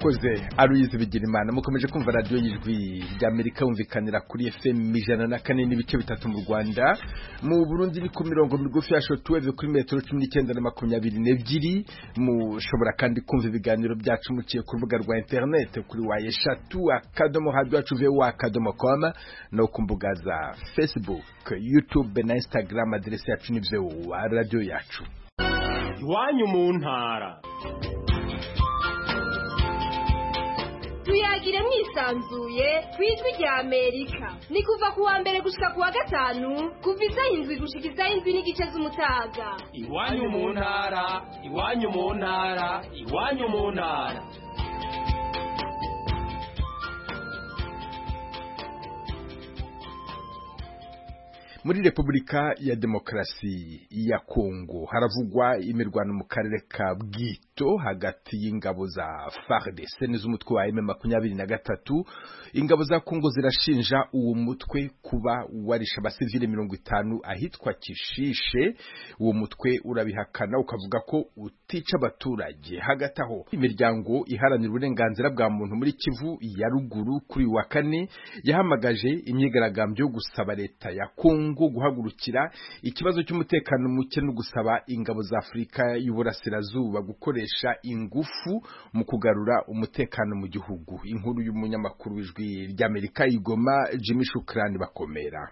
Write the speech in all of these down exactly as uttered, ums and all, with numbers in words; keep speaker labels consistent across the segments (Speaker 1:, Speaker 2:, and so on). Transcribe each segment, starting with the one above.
Speaker 1: urakoze Aloyize Bigirimana. Mukomeje kumva radio y'ijwi ry'Amerika umvikanira kuri F M ijana na kane n'ibice bitatu mu Rwanda, mu Burundi ni ku mirongo migufi ya shortwave kuri metero cumi n'icyenda na makumyabiri n'ebyiri. Mushobora kandi kumva ibiganiro byacu muciye ku rubuga rwa internet kuri wa eshatu akadomo radio yacu voa akadomo com no ku mbuga za Facebook, YouTube na Instagram. Adresse yacu ni voa radio yacu.
Speaker 2: Iwanyu mu ntara.
Speaker 3: Tuyagire mwisanzuye kwijwi rya Amerika. Ni kuva kuwa mbere gushika kuwa gatanu, kuva isaha indwi gushika isaha indwi n'igice z'umutaga.
Speaker 2: Iwanyu mu ntara, iwanyu mu ntara, iwanyu mu ntara.
Speaker 1: Muri Republika ya Demokarasi ya Kongo haravugwa imirwano mu karere ka Bwito hagati y'ingabo za F A R D C n'iz'umutwe wa M makumyabiri na gatatu. Ingabo za Kongo zirashinja uwo mutwe kuba warisha abasivile mirongo itanu ahitwa Kishishe. Uwo mutwe urabihakana ukavuga ko utica abaturage. Hagati aho imiryango iharanira uburenganzira bwa muntu muri Kivu ya ruguru kuri wa kane yahamagaje imyigaragambyo gusaba leta ya Kongo ngo guhagurukira ikibazo cy'umutekano muke no gusaba ingabo za Afrika y'Uburasirazuba gukoresha ingufu mu kugarura umutekano mu gihugu. Inkuru y'umunyamakuru w'ijwi ry'Amerika Igoma Jimmy Shukrani bakomera.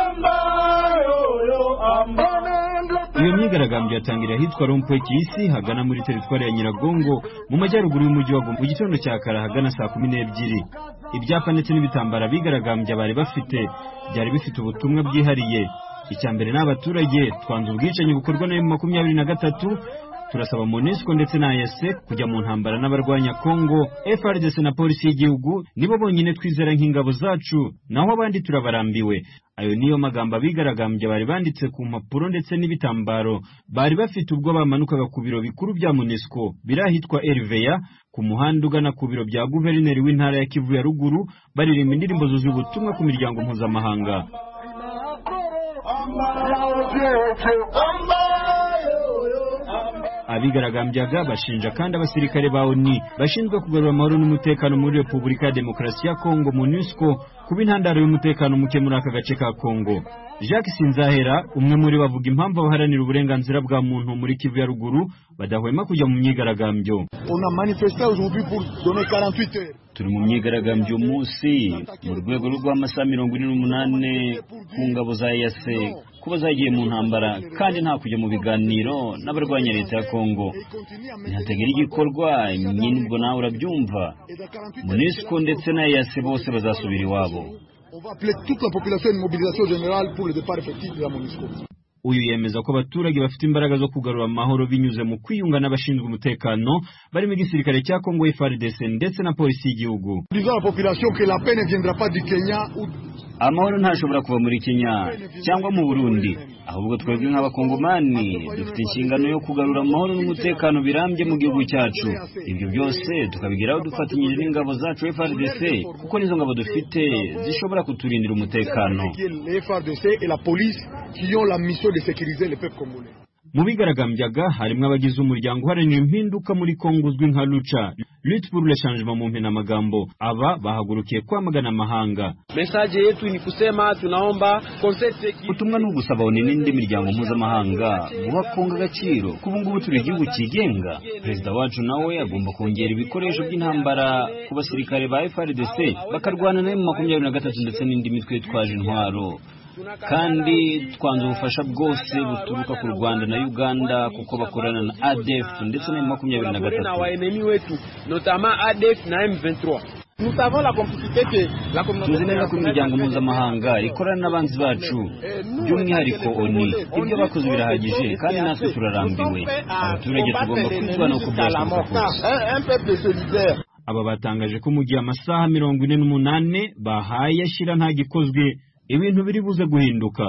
Speaker 4: Iyo myigaragambyo yatangira hitwa Rompwe Kisi hagana muri teritwari ya Nyiragongo mu majyaruguru y'umujyi wa Goma mu gitondo cya kare hagana saa kumi n'ebyiri. Ibyapa ndetse n'ibitambara bigaragambya bari bafite byari bifite ubutumwa bwihariye. Icya mbere n'abaturage twanze ubwicanyi bukorwa na M makumyabiri na gatatu, turasaba MONUSCO ndetse na A S C kujya mu ntambara n'abarwanya Kongo. F A R D C na polisi y'igihugu nibo bonyine twizera nk'ingabo zacu, naho abandi turabarambiwe. Ayo niyo magambo abigaragambya bari banditse ku mpapuro ndetse n'ibitambaro. Bari bafite ubwo bamanukaga ku biro bikuru bya MONUSCO birahitwa Elveya ku muhanda ugana ku biro bya guverineri w'intara ya Kivu ya ruguru, baririmba indirimbo zuzuye ubutumwa ku miryango mpuzamahanga. Abigaragambyaga bashinja kandi abasirikare ba O N U bashinzwe kugarura amahoro n'umutekano muri Republika ya Demokarasi ya Kongo MONUSCO kuba intandaro y'umutekano muke muri aka gace ka Kongo. Jacques Sinzahera umwe muri bavuga impamvu abaharanira uburenganzira bwa muntu muri Kivu ya ruguru badahwema kujya mu myigaragambyo. Turi mu myigaragambyo umunsi mu rwego rw'amasaha mirongo ine n'umunani ku ngabo za A S C kuba zagiye mu ntambara kandi nta kujya mu biganiro n'abarwanya leta ya Kongo. Ntategera igikorwa nyine ubwo nawe urabyumva. MONUSCO ndetse na A S C bose bazasubira iwabo. Uyu yemeza ko abaturage bafite imbaraga zo kugarura amahoro binyuze mu kwiyunga n'abashinzwe umutekano barimo igisirikare cya Kongo F A R D C ndetse na polisi y'igihugu. Amahoro ntashobora kuva muri Kenya cyangwa mu Burundi, ahubwo twebwe nk'abakongomani dufite inshingano yo kugarura amahoro n'umutekano birambye mu gihugu cyacu. Ibyo byose tukabigeraho dufatanyije n'ingabo zacu F A R D C kuko nizo ngabo dufite zishobora kuturindira umutekano. Mu bigaragambyaga harimo abagize umuryango uharanira impinduka muri Kongo uzwi nka Lucha, Lutte pour le changement mu mpinamagambo. Aba bahagurukiye kwamagana amahanga. Message yetu ni kusema tunaomba concept utumwa no gusaba O N U n'indi miryango mpuzamahanga guha Kongo agaciro kubu ngubu turi igihugu kigenga. Perezida wacu nawe agomba kongera ibikoresho by'intambara ku basirikare ba F A R D C bakarwana na M makumyabiri na gatatu ndetse n'indi mitwe yitwaje intwaro. Kandi twanze ubufasha bwose buturuka ku Rwanda na Uganda kuko bakorana na A D F ndetse na M makumyabiri na gatatu. Tuzi neza ko imiryango mpuzamahanga ikorana n'abanzi bacu by'umwihariko O N U. Ibyo bakoze birahagije kandi natwe turarambiwe. Abaturage tugomba kwitwara no kubyashoboka kose. Aba batangaje ko mu gihe amasaha mirongo ine n'umunani bahaye ashyira nta gikozwe ibintu biri buze guhinduka.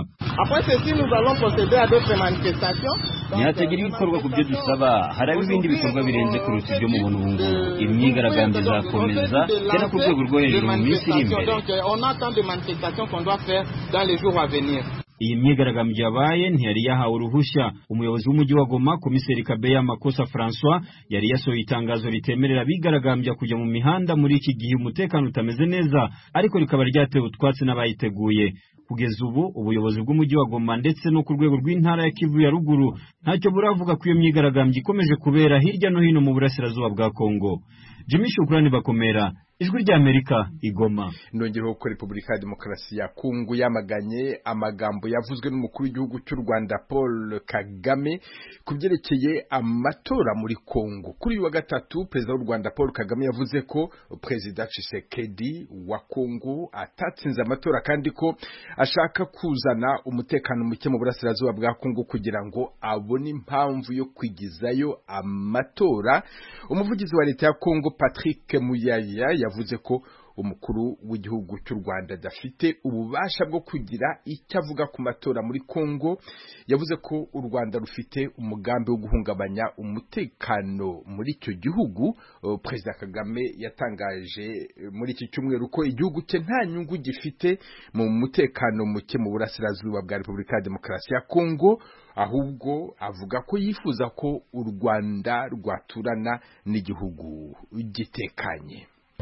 Speaker 4: Ntihategera ibikorwa ku byo dusaba, haraba ibindi bikorwa birenze kuruta ibyo mubona ubu ngubu. Imyigaragambyo izakomeza cyane ku rwego rwo hejuru mu minsi iri imbere. iyi myigaragambyo yabaye ntiyari yahawe uruhushya. Umuyobozi w'umujyi wa Goma komiseri Kabeya Makosa François yari yasohoye itangazo ritemerera abigaragambya kujya mu mihanda muri iki gihe umutekano utameze neza, ariko rikaba ryatewe utwatsi n'abayiteguye. Kugeza ubu ubuyobozi bw'umujyi wa Goma ndetse no ku rwego rw'intara ya Kivu ya ruguru ntacyo buravuga ko iyo myigaragambyo ikomeje kubera hirya no hino mu burasirazuba bwa Kongo. Jimmy Shukrani Bakomera, Ijwi ry'Amerika, Igoma.
Speaker 1: Ndongereho ko Repubulika ya Demokarasi ya Kongo yamaganye amagambo yavuzwe n'umukuru w'igihugu cy'u Rwanda Paul Kagame kubyerekeye amatora muri Kongo. Kuri uyu wa gatatu Perezida w'u Rwanda Paul Kagame yavuze ko Perezida Tshisekedi wa Kongo atatsinze amatora kandi ko ashaka kuzana umutekano muke mu burasirazuba bwa Kongo kugira ngo abone impamvu yo kwigizayo amatora. Umuvugizi wa leta ya Kongo Patrick Muyaya yavuze ko umukuru w'igihugu cy'u Rwanda dafite ububasha bwo kugira icyo avuga ku matora muri Kongo. Yavuze ko u Rwanda rufite umugambi wo guhungabanya umutekano muri icyo gihugu. Perezida Kagame yatangaje muri iki cyumweru ko igihugu cye nta nyungu gifite mu mutekano muke mu burasirazuba bwa Repubulika ya Demokarasi ya Kongo, ahubwo avuga ko yifuza ko u Rwanda rwaturana n'igihugu gitekanye.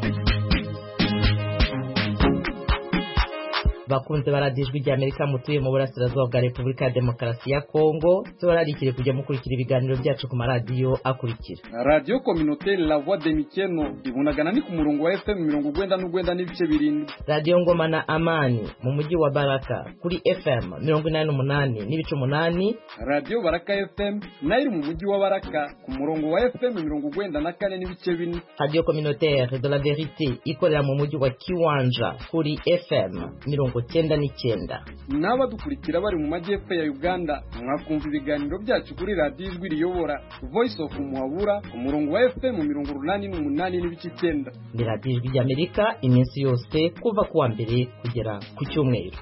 Speaker 5: Bakunze baradijwe ry'Amerika mutuye mu burasirazuba bwa Repubulika ya Demokarasi ya Kongo, tubararikire kujya mukurikira ibiganiro byacu ku maradiyo akurikira.
Speaker 6: Radio Communautaire La Voix de Mikeno ibunagana ni ku murongo wa F M mirongo urwenda n'urwenda n'ibice birindwi.
Speaker 5: Radio Ngoma na Amani mu mujyi wa Baraka kuri F M mirongo inani n'umunani n'ibice umunani.
Speaker 6: Radio Baraka F M nayo mu mujyi wa Baraka ku murongo wa F M mirongo urwenda na kane n'ibice bine.
Speaker 5: Radio Communautaire de la Vérité ikorera mu mujyi wa Kiwanja kuri F M mirongo cyenda n'icyenda.
Speaker 6: Naba dukurikira bari mu majyepfo ya Uganda mwakumva ibiganiro byacu kuri radio Ijwi riyobora Voice of Muhabura ku murongo wa F M mirongo urunani n'umunani n'ibice icyenda.
Speaker 5: Ni radio Ijwi ry'Amerika iminsi yose kuva kuwa mbere kugera ku cyumweru.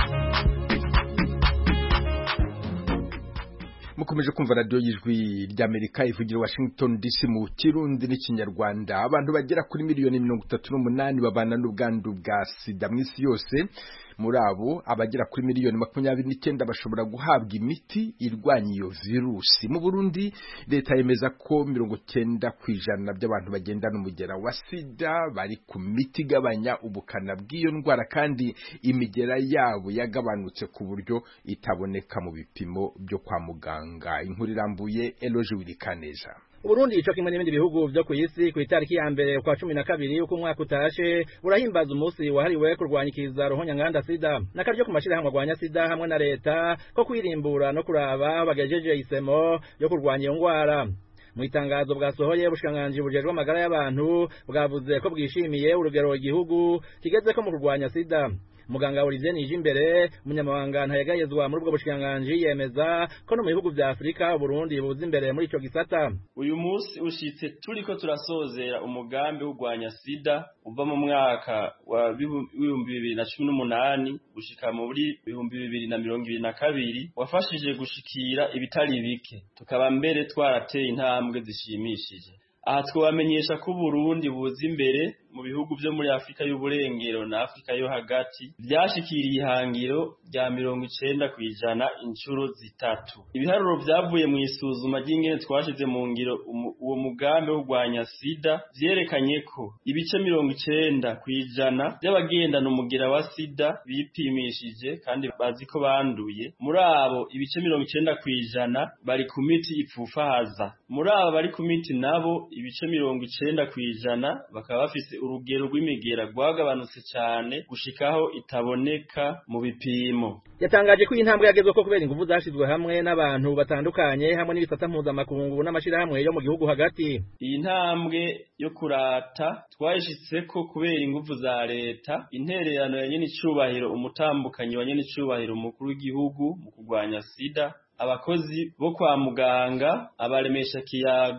Speaker 1: Mukomeje kumva radio y'Ijwi ry'Amerika ivugira Washington D C mu Kirundi n'ikinyarwanda. Abantu bagera kuri miliyoni mirongo itatu n'umunani babana n'ubwandu bwa sida mu isi yose. Muri abo abagera kuri miliyoni makumyabiri n'icyenda bashobora guhabwa imiti irwanya iyo virusi. Mu Burundi leta yemeza ko mirongo cyenda ku ijana by'abantu bagendana umugera wa sida bari ku miti igabanya ubukana bw'iyo ndwara kandi imigera yabo yagabanutse ku buryo itaboneka mu bipimo byo kwa muganga. Inkuru irambuye Eloge Wilikaneza.
Speaker 7: Burundi ico kimwe n'ibindi bihugu byo ku isi ku itariki ya mbere kwa cumi na kabiri uko umwaka utashe burahimbaza umunsi wahariwe kurwanyikiza rohonya nganda sida nakaryo ku mashirahamwe rwanya sida hamwe na leta ko kwirimbura no kuraba bagejeje isemo yo kurwanya iyo ngwara. Mu itangazo bwasohoye bushikiranganji bujejwe amagara y'abantu bwavuze ko bwishimiye urugero igihugu kigeze ko mu kurwanya sida. Muganga Olivier Nijimbere umunyamabanga ntayegayezwa muri ubwo bushikiranganji yemeza ko no mu bihugu bya Afrika Burundi buzi imbere muri ico gisata.
Speaker 8: Uyu munsi ushitse turiko turasozera umugambi w'urwanya sida uva mu mwaka wa ibihumbi bibiri na cumi n'umunani gushika muri ibihumbi bibiri na mirongo ibiri na kabiri wafashije gushikira ibitari bike, tukaba mbere twarateye intambwe zishimishije. Aha twabamenyesha ko Burundi buzi imbere mu bihugu byo muri Afrika y'uburengero na Afrika yo hagati byashikiriye ihangiro rya mirongo icenda kwijana inshuro zitatu. Ibiharuro byavuye mu isuzuma ry'ingene twashize mu ngiro uwo mugambi wo kurwanya sida vyerekanye ko ibice mirongo icenda kwijana by'abagendana umugera wa sida bipimishije kandi bazi ko banduye. Muri abo ibice mirongo icenda kwijana bari ku miti ipfufahaza. Muri abo bari ku miti nabo ibice mirongo icenda kwijana bakaba bafise urugero rw'imigera rwagabanutse cyane gushikaho itaboneka mu bipimo.
Speaker 7: Yatangaje ko intambwe yagezwe ko kubera ingufu zashizwe hamwe n'abantu batandukanye hamwe n'ibisata mpuzamakungu n'amashirahamwe yo mu gihugu hagati.
Speaker 8: Iyi ntambwe yo kurata twayishitse ko kubera ingufu za leta, intererano ya nyene icubahiro umutambukanyi wa nyene icubahiro umukuru w'igihugu mu kurwanya sida, abakozi bo kwa muganga, abaremesha kiyago,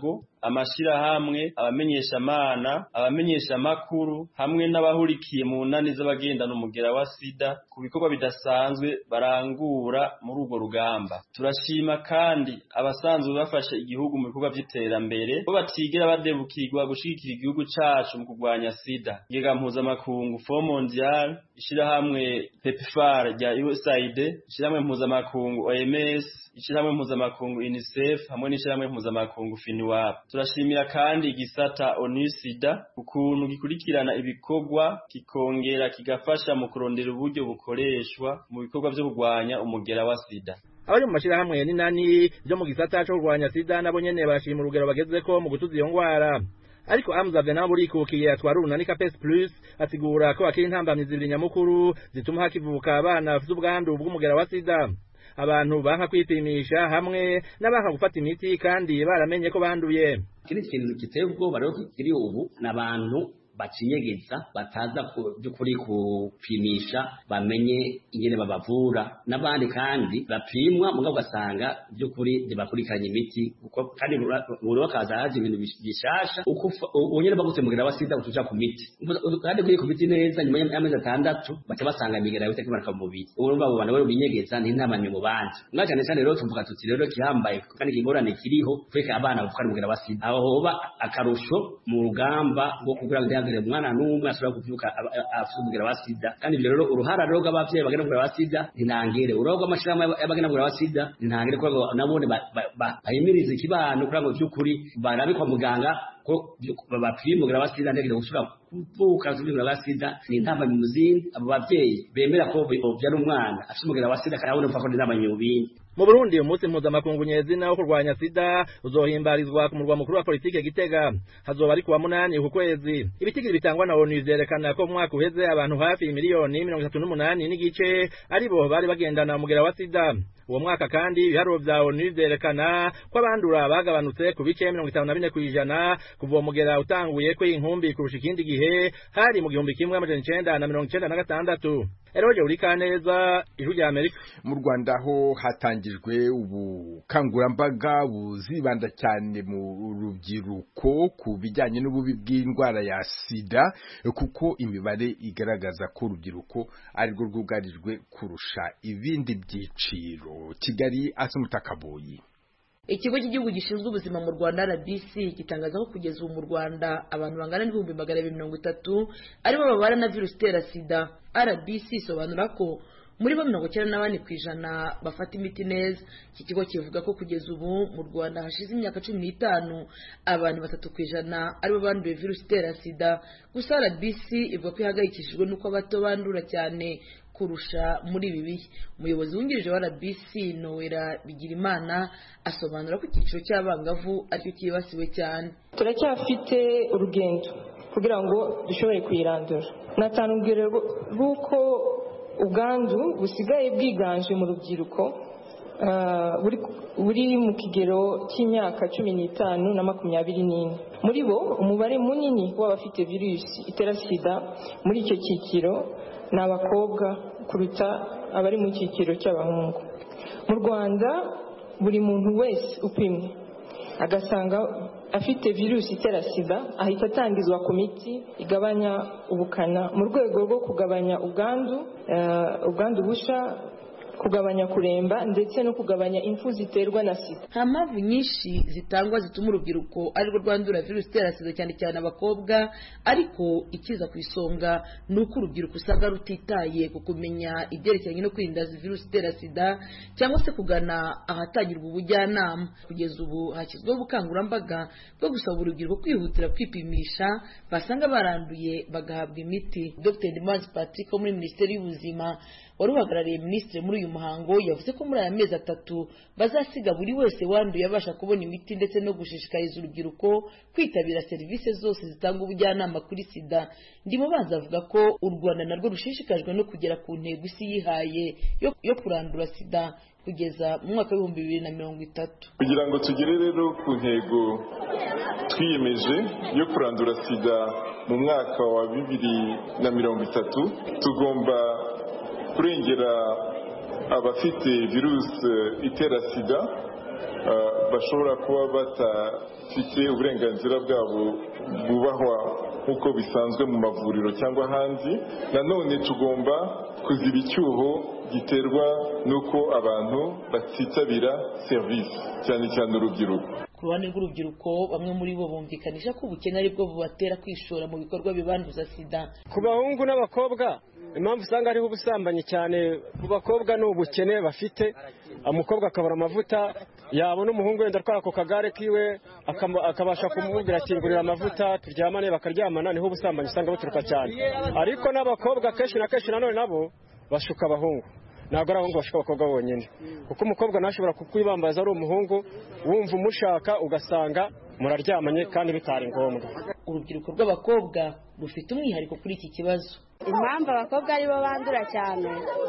Speaker 8: amashirahamwe, abamenyeshamana, abamenyeshamakuru hamwe n'abahurikiye mu nani z'abagendana umugera wa sida ku bikorwa bidasanzwe barangura muri urwo rugamba. Turashima kandi abasanzwe bafasha igihugu mu bikorwa by'iterambere bo batigera badebukirwa gushigikira igihugu cacu mu kurwanya sida. Igega mpuzamakungu Fond Mondial, ishirahamwe PEPFAR rya U S A I D, ishirahamwe mpuzamakungu O M S, ishirahamwe mpuzamakungu UNICEF hamwe n'ishirahamwe mpuzamakungu FINUAP. Turashimira kandi igisata ONU SIDA ukuntu gikurikirana ibikorwa kikongera kigafasha mu kurondera uburyo bukoreshwa mu bikorwa byo kurwanya umugera wa sida.
Speaker 7: Abari mu mashirahamwe ni nani byo mu gisata cyo kurwanya sida nabo nyene bashima urugero bagezeko mu gutuza iyo ngwara. Ariko Hamza Venaburi kukiye atwara urunani Capes Plus asigura ko akiri intambamyi zibiri nyamukuru zituma hakivuka abana bafite ubwandu bw'umugera wa sida. Abantu banka kwipimisha hamwe n'abanka gufata imiti kandi baramenye ko banduye.
Speaker 9: Kiri kintu kiteye ubwoba rero kiri ubu n'abantu bacinyegeza bataza by'ukuri kupimisha bamenye ingene babavura n'abandi kandi bapimwa mugabo gasanga by'ukuri bakurikiranye imiti uko kandi buri wakaza haje ibintu bishasha uko unyene bagute mugera wa sida utuja ku miti kandi kuri ku miti neza nyuma y'amezi atandatu baca basanga imigera yote kimaraka mu mubiri urumva abo bantu bari binyegeza n'intamanye mu bandi mwa cyane cyane rero tuvuga tuti rero kihambaye kandi kigorane kiriho kweka abana gukora mugera wa sida aho hoba akarusho mu rugamba ngo kugira ngo umwana n'umwe ashobora kuvyuka afite umugera wa sida kandi rero uruhara rero rw'abavyeyi bagenda umugera wa sida ntinangere uruhara rw'amashirahamwe y'abagenda umugera wa sida ntinangere kuko nabone bahimiriza ikibano kugira ngo vy'ukuri barabe kwa muganga ko bapima umugera wa sida ndegera gusubira kuvuka umugera wa sida ni intamba mu muzindi abo bavyeyi bemera ko byari umwana afite umugera wa sida kandi abone ko intamba mu bindi.
Speaker 7: Mu Burundi umunsi mpuzamakungu nyezina wo kurwanya sida uzohimbarizwa ku murwa mukuru wa politike Gitega hazoba ari kuwa munani uku kwezi. Ibitigiri bitangwa na ONU vyerekana ko mwaka uheze abantu hafi miliyoni mirongo itatu n'umunani n'igice aribo bari bagendana umugera wa sida. Uwo mwaka kandi ibiharuro vya ONU vyerekana ko abandura bagabanutse ku bice mirongo itanu na bine kw'ijana kuva uwo mugera utanguye ko inkumbi kurusha ikindi gihe hari mu gihumbi kimwe amajana icenda na mirongo icenda na gatandatu. Eroje Urikaneza, Ijwi rya Amerika.
Speaker 1: Mu Rwanda ho hatangijwe ubukangurambaga buzibanda cyane mu rubyiruko ku bijyanye n'ububi bw'indwara ya sida kuko imibare igaragaza ko urubyiruko ari rwo rwugarijwe kurusha ibindi byiciro. Kigali Asumutakaboyi.
Speaker 5: Ikigo cy'igihugu gishinzwe ubuzima mu Rwanda R B C gitangaza ko kugeza ubu mu Rwanda abantu bangana n'ibihumbi magana abiri mirongo itatu aribo babana na virusi itera sida. R B C isobanura ko muri bo mirongo icyenda na bane ku ijana bafata imiti neza. Iki kigo kivuga ko kugeza ubu mu Rwanda hashize imyaka cumi n'itanu abantu batatu ku ijana aribo banduye virusi itera sida. Gusa R B C ivuga ko ihangayikishijwe n'uko abato bandura cyane kurusha muri ibi bihe. Umuyobozi wungirije wa R B C Noella Bigirimana asobanura ko icyiciro cy'abangavu aricyo kibasiwe cyane.
Speaker 10: Turacyafite urugendo kugira ngo dushobore kuyirandura. Natanu ubwire rw'uko ubwandu busigaye bwiganje mu rubyiruko buri mu kigero cy'imyaka cumi n'itanu na makumyabiri n'ine. Muri bo umubare munini w'abafite virusi itera sida muri icyo cyiciro ni abakobwa kuruta abari mu cyiciro cy'abahungu. Mu Rwanda buri muntu wese upimwe agasanga afite virusi itera sida ahita atangizwa ku miti igabanya ubukana mu rwego rwo kugabanya ubwandu uh, ubwandu busha kugabanya kuremba ndetse no kugabanya impfu ziterwa na sida.
Speaker 5: Nta mpamvu nyinshi zitangwa zituma urubyiruko arirwo rwandura virusi itera sida cyane cyane abakobwa, ariko ikiza ku isonga ni uko urubyiruko usanga rutitaye ku kumenya ibyerekeranye no kwirinda virusi itera sida cyangwa se kugana ahatangirwa ubujyanama. Kugeza ubu hashyizweho ubukangurambaga bwo gusaba urubyiruko kwihutira kwipimisha basanga baranduye bagahabwa imiti. Dr Dimanche Patrick wo muri Minisiteri y'Ubuzima wari uhagarariye minisitiri muri uyu muhango yavuze ko muri aya mezi atatu bazasiga buri wese wanduye abasha kubona imiti ndetse no gushishikariza urubyiruko kwitabira serivisi zose zitanga ubujyanama kuri sida. Ndimubanza avuga ko u Rwanda narwo rushishikajwe no kugera ku ntego isi yihaye yo, yo kurandura sida kugeza mu mwaka w'ibihumbi bibiri na mirongo itatu.
Speaker 11: Kugira ngo tugere rero ku ntego twiyemeje yo kurandura sida mu mwaka wa bibiri na mirongo itatu, tugomba kurengera abafite virusi itera sida bashobora kuba batafite uburenganzira bwabo bubahwa nk'uko bisanzwe mu mavuriro cyangwa ahandi. Nanone tugomba kuziba icyuho giterwa n'uko abantu batitabira serivisi cyane cyane urubyiruko.
Speaker 5: Ku ruhande rw'urubyiruko bamwe muri bo bumvikanisha ko ubukene ari bwo bubatera kwishora mu bikorwa bibanduza sida.
Speaker 6: Ku bahungu n'abakobwa impamvu usanga hariho ubusambanyi cyane ku bakobwa ni ubukene bafite. Umukobwa akabura amavuta, yabona umuhungu wenda atwara ako kagare kiwe akabasha kumubwira ati ngurira amavuta turyamane, bakaryamana, niho ubusambanyi usanga buturuka cyane. Ariko n'abakobwa kenshi na kenshi nanone nabo bashuka abahungu, ntabwo ari abahungu bashuka abakobwa bonyine, kuko umukobwa ntashobora kukwibambaza ari umuhungu wumva umushaka ugasanga muraryamanye kandi bitari ngombwa.
Speaker 5: Urubyiruko rw'abakobwa rufite umwihariko kuri iki kibazo.
Speaker 12: Impamvu abakobwa aribo bandura cyane,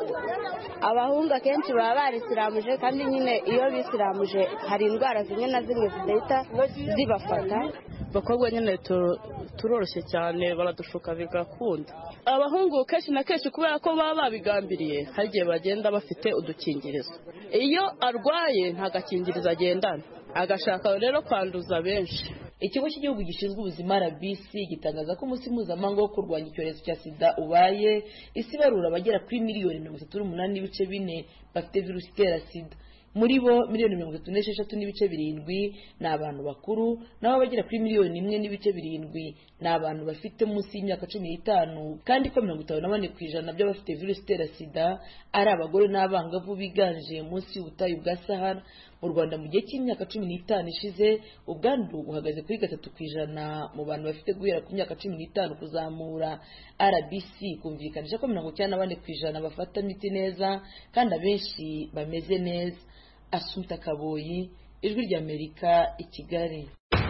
Speaker 12: abahungu akenshi baba barisiramuje, kandi nyine iyo bisiramuje hari indwara zimwe na zimwe zidahita zibafata.
Speaker 13: Abakobwa nyine turoroshye cyane, baradushuka bigakunda. Abahungu kenshi na kenshi kubera ko baba babigambiriye, hari igihe bagenda bafite udukingirizo. Iyo arwaye nta gakingirizo agendana, agashaka rero kwanduza benshi.
Speaker 5: Ikigo cy'igihugu gishinzwe ubuzima R B C gitangaza ko umunsi mpuzamahanga wo kurwanya icyorezo cya sida ubaye, isi barura abagera kuri miliyoni mirongo itatu n'umunani n'ibice bine bafite virusi itera sida. Muri bo miliyoni mirongo itatu n'esheshatu n'ibice birindwi ni abantu bakuru, naho abagera kuri miliyoni imwe n'ibice birindwi ni abantu bafite munsi y'imyaka cumi n'itanu, kandi ko mirongo itanu na bane ku ijana by'abafite virusi itera sida ari abagore n'abangavu biganje munsi y'ubutayu bwa Sahara. Mu Rwanda mu gihe cy'imyaka cumi n'itanu ishize, ubwandu buhagaze kuri gatatu ku ijana mu bantu bafite guhera ku myaka cumi n'itanu kuzamura. R B C kumvikanisha ko mirongo icyenda na bane ku ijana bafata imiti neza kandi abenshi bameze neza. Asumta Kaboyi, Ijwi ry'Amerika, i Kigali.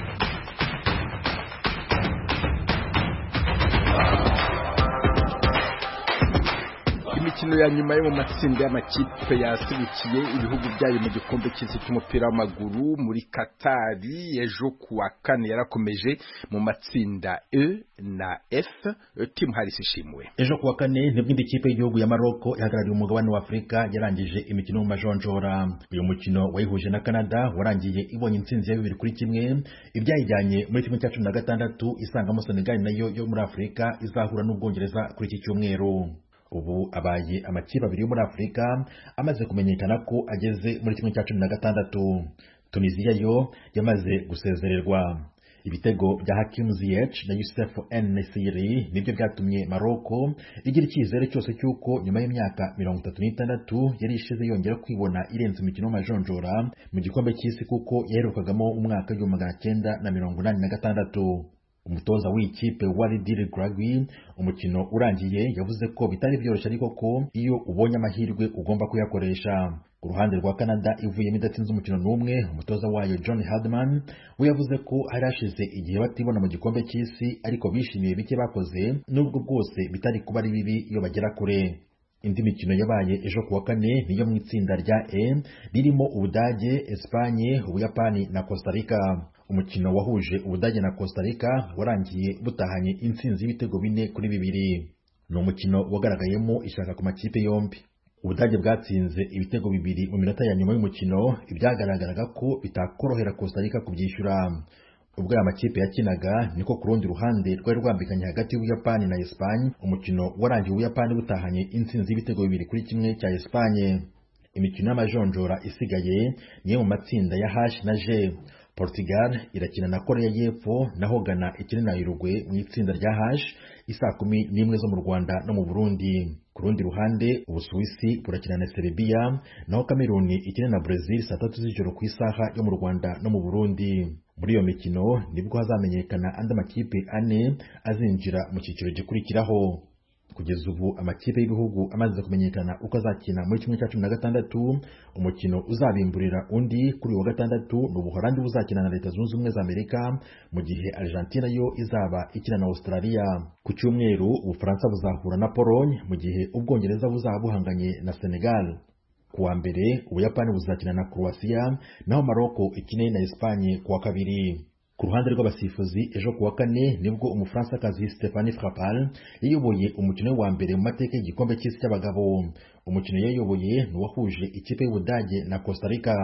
Speaker 1: Imikino ya nyuma yo mu matsinda y'amakipe yasibukiye ibihugu byayo mu gikombe cy'isi cy'umupira w'amaguru muri Katari ejo kuwa kane yarakomeje mu matsinda E na F. Team Harris ishimwe.
Speaker 14: Ejo kuwa kane nibwo indi kipe y'igihugu ya Morocco ihagarariye umugabane wa Afrika yarangije imikino mu majonjora. Uyu mukino wayihuje na Canada warangiye ibonye intsinzi ya bibiri kuri kimwe, ibyayijyanye muri kimwe cya cumi na gatandatu isangamo Senegal nayo yo muri Afrika izahura n'Ubwongereza kuri iki cyumweru. Ubu abaye amakipe abiri yo muri Afrika amaze kumenyekana ko ageze muri kimwe cya cumi na gatandatu. Tunisia yo yamaze gusezererwa. Ibitego bya Hakim Ziyech na Youssef En-Nesyri nibyo byatumye Morocco igira icyizere cyose cyuko nyuma y'imyaka mirongo itatu n'itandatu yari ishize yongera kwibona irenze imikino y'amajonjora mu gikombe cy'isi, kuko yaherukagamo umwaka w'igihumbi magana cyenda na mirongo inani na gatandatu. Umutoza w'ikipe Walid Regragui umukino urangiye yavuze ko bitari byoroshye, ariko ko iyo ubonye amahirwe ugomba kuyakoresha. Ku ruhande rwa Canada ivuyemo idatsinze umukino n'umwe, umutoza wayo John Herdman we yavuze ko hari hashize igihe batibona mu gikombe cy'isi, ariko bishimiye bike bakoze nubwo bwose bitari kuba ari bibi iyo bagera kure. Indi mikino yabaye ejo kuwa kane niyo mu itsinda rya E ririmo Ubudage, Espanye, Ubuyapani na Costa Rica. Umukino wahuje Ubudage na Costa Rica warangiye butahanye intsinzi y'ibitego bine kuri bibiri. Ni umukino wagaragayemo ishaka ku makipe yombi. Ubudage bwatsinze ibitego bibiri mu minota ya nyuma y'umukino, ibyagaragaraga ko bitakorohera Costa Rica kubyishyura. Ubwo aya makipe yakinaga niko ku rundi ruhande rwari rwambikanye hagati y'Ubuyapani na Espanye. Umukino warangiye Ubuyapani butahanye intsinzi y'ibitego bibiri kuri kimwe cya Espanye. Imikino y'amajonjora isigaye niyo mu matsinda ya H na G. Portugal irakina na Korea y'Epfo, naho Ghana ikina na Uruguay mu itsinda rya H isaa kumi n'imwe zo mu Rwanda no mu Burundi. Ku rundi ruhande Ubusuwisi burakina na Serbia, naho Cameroon ikina na Brazil saa tatu z'ijoro ku isaha yo mu Rwanda no mu Burundi. Muri iyo mikino nibwo hazamenyekana andi makipe ane azinjira mu cyiciro gikurikiraho. Kugeza ubu amakipe y'ibihugu amaze kumenyekana uko azakina muri kimwe cya cumi na gatandatu. Umukino uzabimburira undi kuri wa gatandatu ni Ubuholandi buzakina na Leta Zunze Ubumwe za Amerika, mu gihe Argentina yo izaba ikina na Australia. Ku cyumweru Ubufaransa buzahura na Pologne, mu gihe Ubwongereza buzaba buhanganye na Senegal. Kuwa mbere Ubuyapani buzakina na Croatia, naho Morocco ikine na Espagne kuwa kabiri. Ku ruhande rw'abasifuzi ejo kuwa kane nibwo Umufaransa-kazi Stéphanie Frappard yayoboye umukino wa mbere mu mateka y'igikombe cy'isi cy'abagabo. Umukino yayoboye ni wahuje ikipe y'Ubudage na Costa Rica.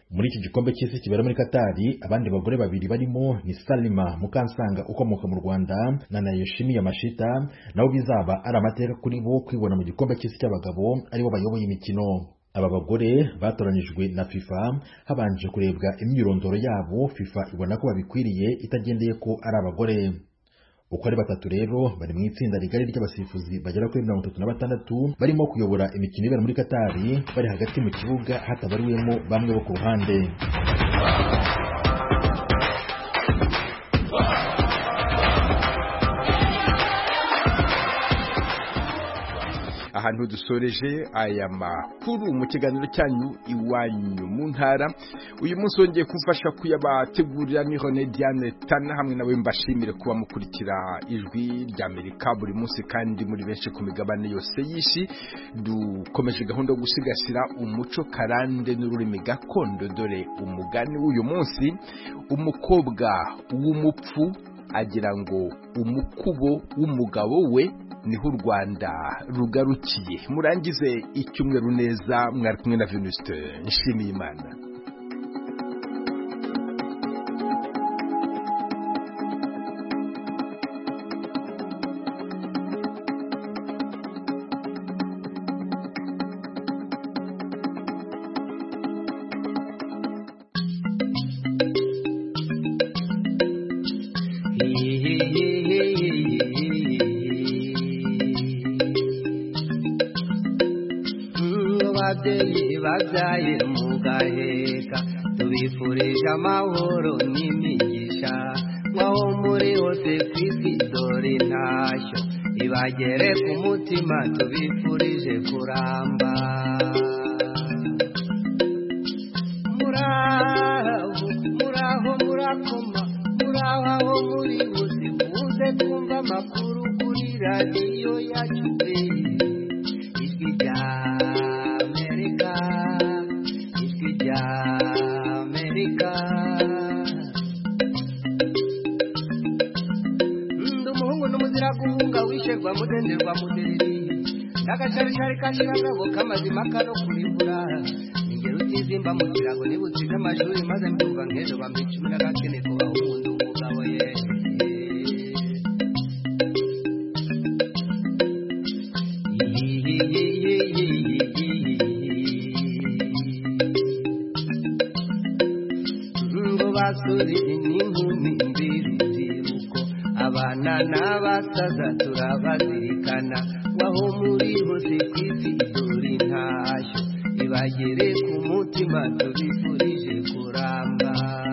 Speaker 14: Muri iki gikombe cy'isi kibera muri Katari, abandi bagore babiri barimo ni Salima Mukansanga ukomoka mu Rwanda na Nayoshimi Yamashita, nabo bizaba ari amateka kuri bo kwibona mu gikombe cy'isi cy'abagabo aribo bayoboye imikino. Aba bagore batoranijwe na FIFA habanje kurebwa imyirondoro yabo. FIFA ibona ko babikwiriye itagendeye ko ari abagore. Uko ari batatu rero bari mu itsinda rigari ry'abasifuzi bagera kuri mirongo itatu na batandatu barimo kuyobora imikino ibera muri Katari, bari hagati mu kibuga hatabariwemo bamwe bo ku ruhande.
Speaker 1: Ahantu dusoreje aya makuru mu kiganiro cyanyu iwanyu mu ntara. Uyu munsi wongeye kumfasha kuyabategurira ni Hone Diane Tana, hamwe nawe mbashimire kuba mukurikira ijwi rya Amerika buri munsi kandi muri benshi ku migabane yose y'isi. Dukomeje gahunda yo gusigasira umuco karande n'ururimi gakondo. Dore umugani w'uyu munsi: umukobwa w'umupfu agira ngo umukubo w'umugabo we niho u Rwanda rugarukiye. Murangize icyumweru neza. Mwari kumwe na Venuste Nshimiyimana.
Speaker 15: Bazaye mugaheka tubifurije amahoro n'imigisha, mwaho muri hose kwisi dore ntashyo ibagere ku mutima, tubifurije kuramba. Muraho muraho murakoma, muraho aho muri hose muze kumva amakuru kuri radiyo yacu. Ijwi rya Amerika, ijwi rya Amerika. Ndi umuhungu n'umuzira guhunga wisherwa mudenderwa mudereri, ndagacaricari kashiragabo k'amazima kano kurimbura. Ingero utizimba mu kirago nibutsize amashuri maze mbyumva nk'ejo bampa icumi n'agakene kuba umuntu umugabo ye. Basuri n'inkumi mbiri ziruko, abana n'abasaza turabazirikana, waho muri hose kwisi dore ntashyo ibagere ku mutima, tubifurije kuramba.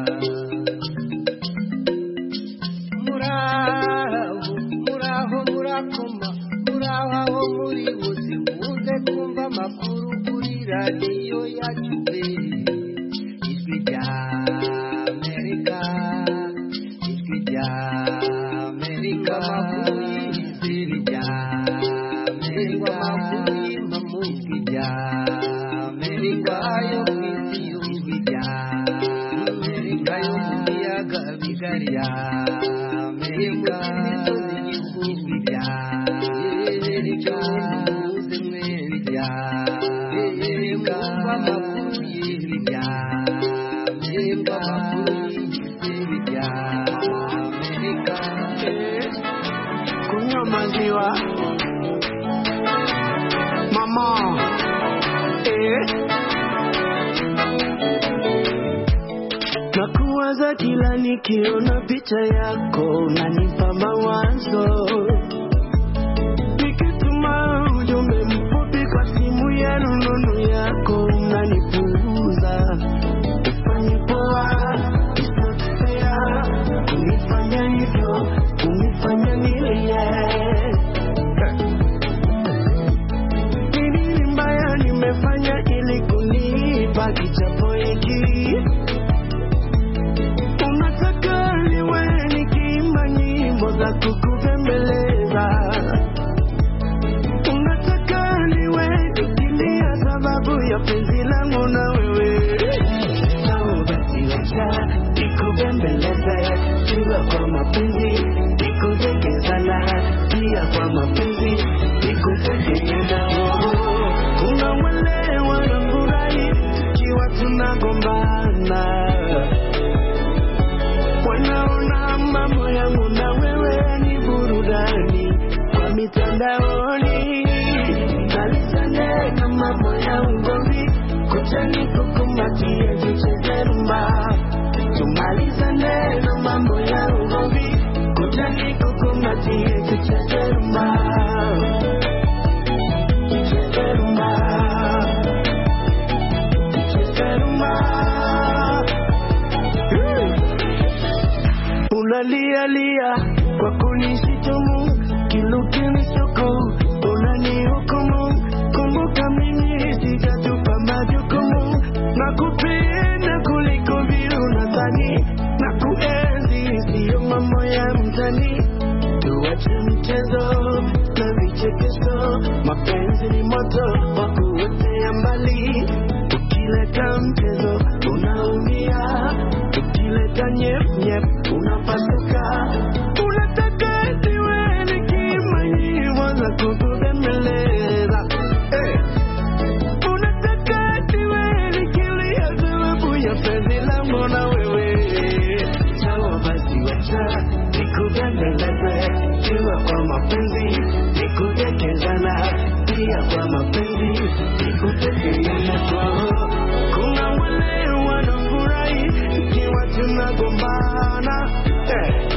Speaker 15: Muraho muraho murakoma, muraho aho muri hose muze kumva amakuru kuri radiyo yacu. Ijwi rya Amerika, ijwi rya Amerika, ijwi rya Amerika, ijwi rya Amerika yo kwisi, ijwi rya Amerika yo mu biyaga bigari ya Amerika, ijwi rya Amerika muze mwese rya Amerika, amakuru y'ijwi rya Amerika, ijwi rya Amerika. Kunywa maziwa mama, eh, nakuwaza kila nikiona picha yako, unanipa mawazo, nikituma ujumbe mfupi kwa simu ya rununu yako unanipuuza. Ufanye poa, isotea, unifanya hivyo, unifanya nilie. Nini mbaya nimefanya ili kunipa kichapo hiki? Unataka niwe nikiimba nyimbo za kukupembeleza.
Speaker 16: unalia lia kwa kunishitumu, kilukini soko unani hukumu. Kumbuka mimi sijatupa majukumu, nakupenda kuliko vile unadhani, nakuenzi sio mambo ya mtani. Tuache mchezo na vichekesho, mapenzi ni moto wa kuotea mbali. Ukileta mchezo unaumia, ukileta nyep nyep unapasuka. Unataka niwe nikimanyiwa za kukubembeleza, hey. Unataka niwe nikilia sababu ya penzi langu na wewe. Sawa basi wacha nikubembeleze, jua kwa mapenzi nikudekezana, pia kwa mapenzi nikutekeana kwao. Kuna wale wanafurahi ikiwa tunagombana, eh.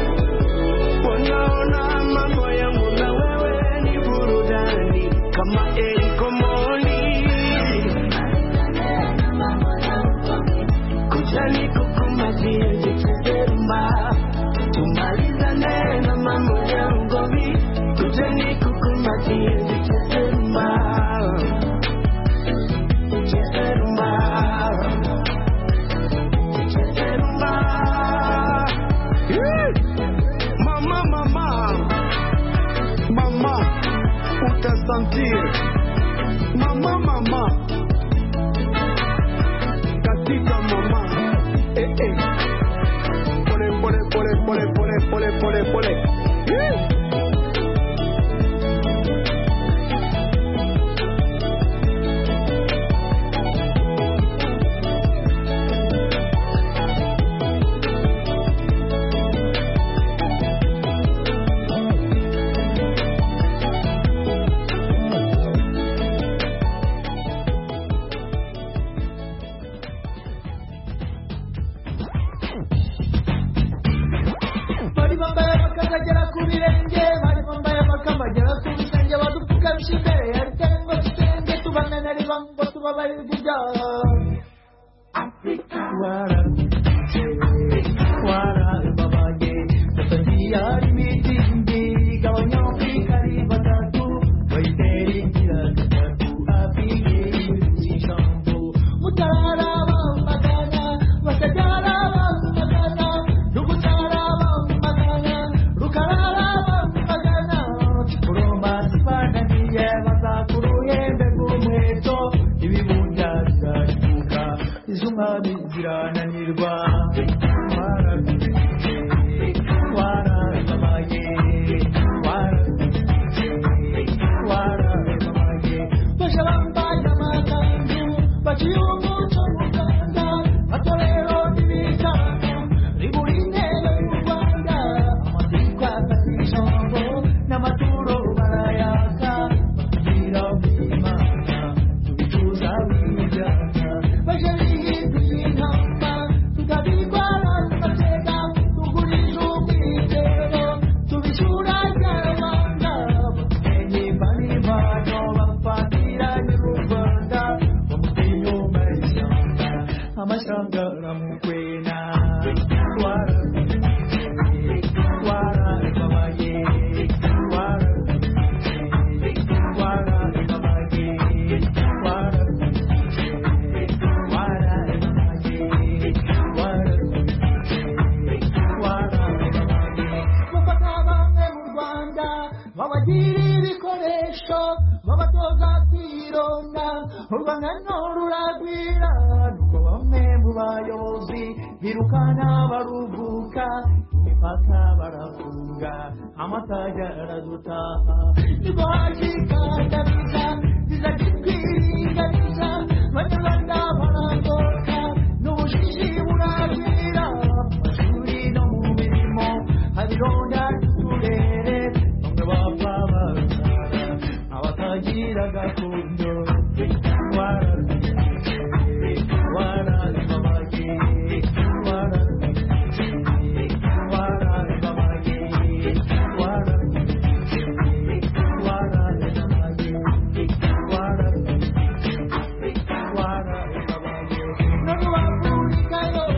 Speaker 16: Wanaona mambo yangu na wewe ni burudani kama Eriko Moli. Kujani kukumatia jicheze rumba, tumalizane na mambo ya ugomvi. Kujani kukumatia jicheze rumba, jicheze rumba, jicheze rumba. Mama, mama, mama, utasentir. Mama, mama, katika mama, eh eh. Pole pole pole pole pole pole pole pole.
Speaker 17: Amataja radutaha, ibaji kanda bisa, bisa